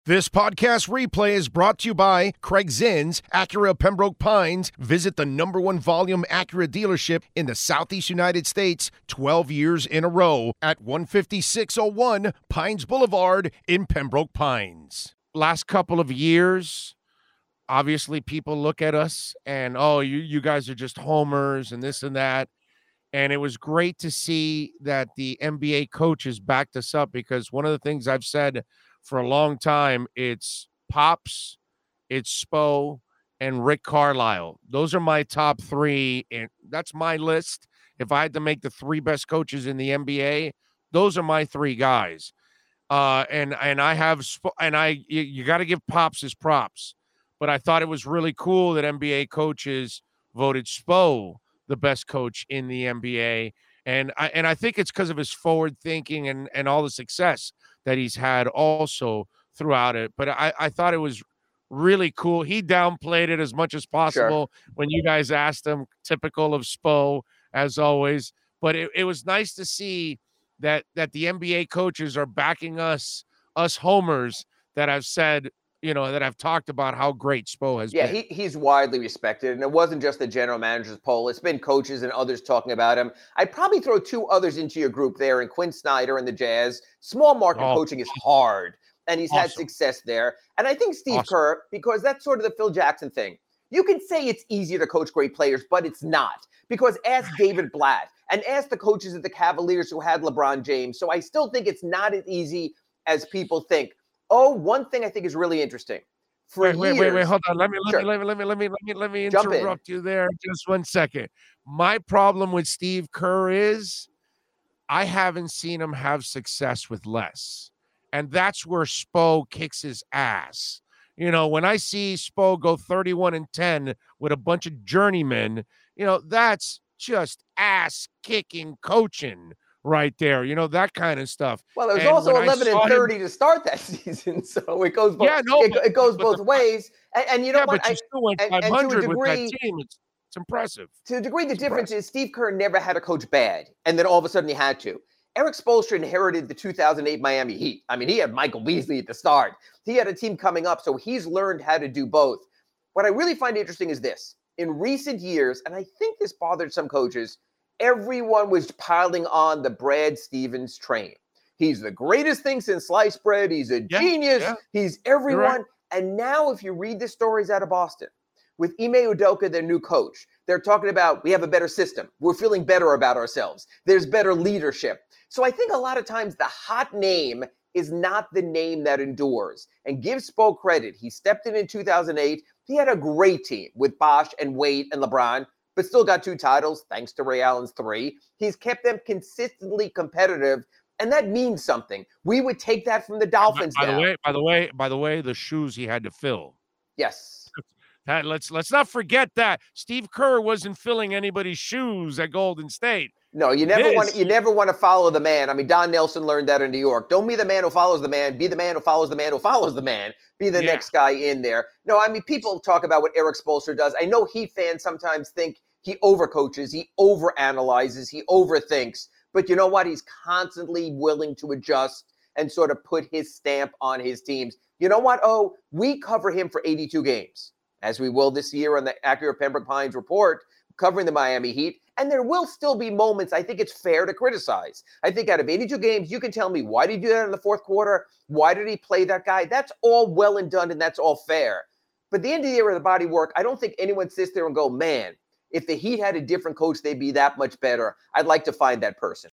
This podcast replay is brought to you by Craig Zinn's Acura Pembroke Pines. Visit the #1 volume Acura dealership in the Southeast United States 12 years in a row at 15601 Pines Boulevard in Pembroke Pines. Last couple of years, obviously people look at us and, oh, you guys are just homers and this and that. And it was great to see that the NBA coaches backed us up, because one of the things I've said for a long time, it's Pops, it's Spo, and Rick Carlisle. Those are my top three, and that's my list. If I had to make the three best coaches in the NBA, those are my three guys. And I have you got to give Pops his props, but I thought it was really cool that NBA coaches voted Spo the best coach in the NBA. And I think it's because of his forward thinking and all the success that he's had also throughout it. But I thought it was really cool. He downplayed it as much as possible when you guys asked him, typical of Spo, as always. But it was nice to see that the NBA coaches are backing us homers that I've said, that I've talked about how great Spo has been. Yeah, he's widely respected, and it wasn't just the general manager's poll. It's been coaches and others talking about him. I'd probably throw two others into your group there, and Quinn Snyder and the Jazz. Small market coaching is hard, and he's had success there. And I think Steve Kerr, because that's sort of the Phil Jackson thing. You can say it's easier to coach great players, but it's not. Because ask David Blatt and ask the coaches at the Cavaliers who had LeBron James. So I still think it's not as easy as people think. Oh, one thing I think is really interesting. Wait, hold on. Let me interrupt you there just 1 second. My problem with Steve Kerr is I haven't seen him have success with less. And that's where Spo kicks his ass. When I see Spo go 31-10 with a bunch of journeymen, that's just ass-kicking coaching right there, that kind of stuff. Well, it was also 11-30 to start that season, so it goes both. It goes both ways. And you know what? But you still went 500 with that team. It's impressive. To a degree, the difference is Steve Kerr never had a coach bad, and then all of a sudden he had to. Erik Spoelstra inherited the 2008 Miami Heat. I mean, he had Michael Beasley at the start. He had a team coming up, so he's learned how to do both. What I really find interesting is this. In recent years, and I think this bothered some coaches, everyone was piling on the Brad Stevens train. He's the greatest thing since sliced bread. He's a genius. Yeah. He's everyone. Right. And now if you read the stories out of Boston, with Ime Udoka, their new coach, they're talking about we have a better system. We're feeling better about ourselves. There's better leadership. So I think a lot of times the hot name is not the name that endures. And give Spo credit. He stepped in 2008. He had a great team with Bosh and Wade and LeBron, but still got 2 titles thanks to Ray Allen's 3. He's kept them consistently competitive, and that means something. We would take that from the Dolphins. By the way, the shoes he had to fill. Yes. Let's not forget that Steve Kerr wasn't filling anybody's shoes at Golden State. No, you never want to follow the man. I mean, Don Nelson learned that in New York. Don't be the man who follows the man. Be the man who follows the man who follows the man. Be the next guy in there. No, I mean, people talk about what Erik Spoelstra does. I know Heat fans sometimes think he overcoaches, he overanalyzes, he overthinks. But you know what? He's constantly willing to adjust and sort of put his stamp on his teams. You know what? Oh, we cover him for 82 games, as we will this year on the Acura Pembroke Pines report, covering the Miami Heat. And there will still be moments I think it's fair to criticize. I think out of 82 games, you can tell me, why did he do that in the fourth quarter? Why did he play that guy? That's all well and done, and that's all fair. But at the end of the year of the body work, I don't think anyone sits there and go, man, if the Heat had a different coach, they'd be that much better. I'd like to find that person.